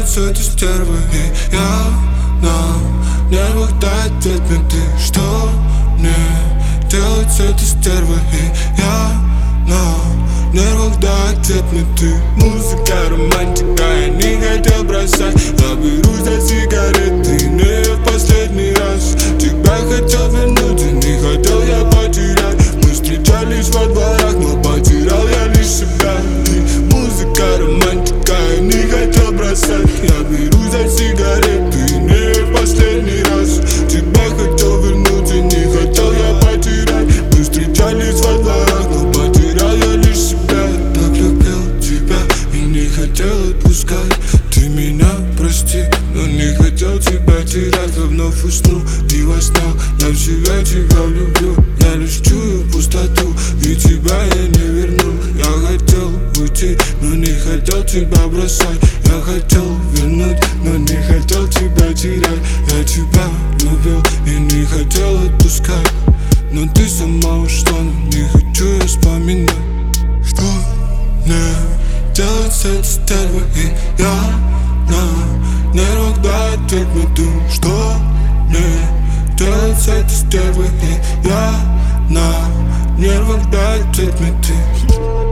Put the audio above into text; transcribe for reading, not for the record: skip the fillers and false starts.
делать с этой стервой? И я на нервах, дай ответ мне ты. Что мне делать с этой стервой? И я на нервах, дай ответ мне ты. Музыка, романтика, я не хотел бросать. Я берусь за сигареты, не в последний раз. Тебя хотел вернуть, и не хотел я потерять. Мы встречались во дворах, но потерял я лишь себя. Музыка, романтика, я не хотел бросать. Я берусь за сигареты, не в последний раз. Тебя хотел вернуть, и не хотел я потерять. Мы встречались во дворах, но потерял я лишь себя. Я так любил тебя и не хотел отпускать. Ты меня прости, но не хотел тебя терять. Вновь усну и во снах я в тебя влюблю. Я лишь чую пустоту, ведь тебя я не верну. Я хотел уйти, но не хотел тебя бросать. Я хотел вернуть, но не хотел тебя терять. Я тебя любил и не хотел отпускать. Но ты сама ушла, но не хочу я вспоминать. Что мне делать с этой стервой? И я на нервах, дай ответ мне ты. Что мне делать с этой стервой? И я на нервах, дай ответ мне ты.